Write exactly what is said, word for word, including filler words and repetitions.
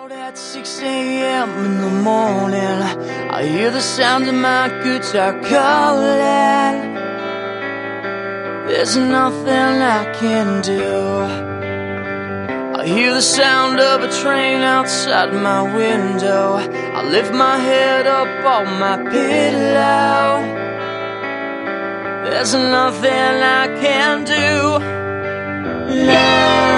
Out at six A M in the morning, I hear the sound of my guitar calling. There's nothing I can do. I hear the sound of a train outside my window. I lift my head up on my pillow. There's nothing I can do now.